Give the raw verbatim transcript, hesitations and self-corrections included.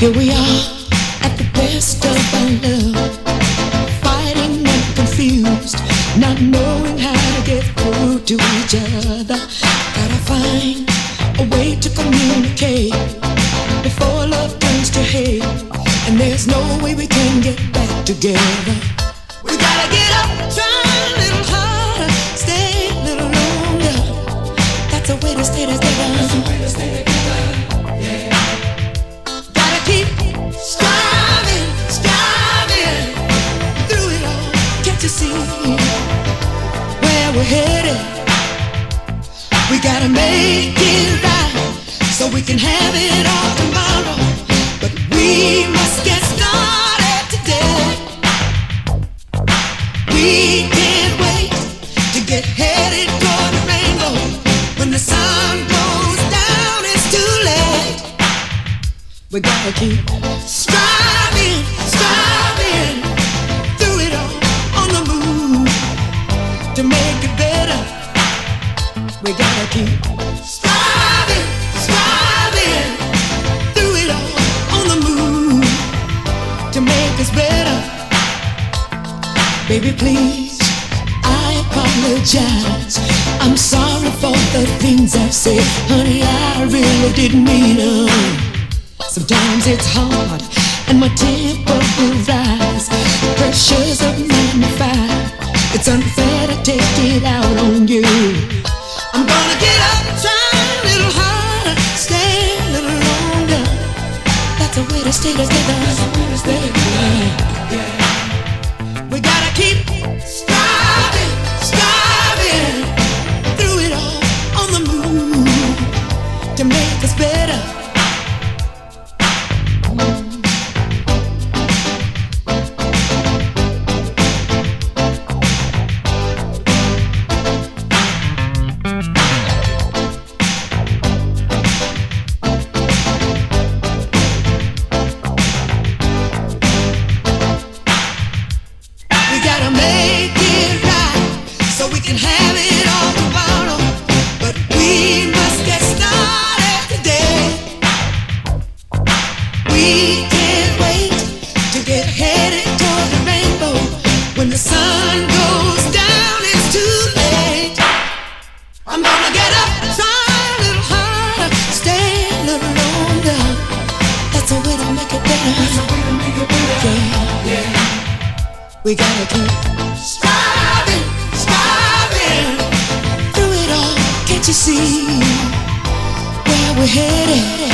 Here we are at the best of our love, fighting and confused, not knowing how to get through to each other. Gotta find a way to communicate before love turns to hate, and there's no way we can get back together. We gotta get up, try a little harder, stay a little longer. That's a way to stay together. That's a way to stay together. Keep striving, striving through it all. Can't you see where we're headed? We gotta make it right so we can have it all tomorrow. But we must get started today. We can't wait to get headed toward the rainbow. When the sun goes down, it's too late. We gotta keep striving, striving through it all, on the move to make it better. We gotta keep striving, striving through it all, on the move to make us better. Baby, please, I apologize. I'm sorry for the things I've said. Honey, I really didn't mean them. Sometimes it's hard and my temper will rise. Pressures of ninety-five. It's unfair to take it out on you. I'm gonna get up, try a little harder, stay a little longer. That's a way to stay together. That's a way to stay together. Yeah. We gotta keep striving, striving through it all, on the move to make us better. We gotta keep striving, striving through it all. Can't you see where we're headed?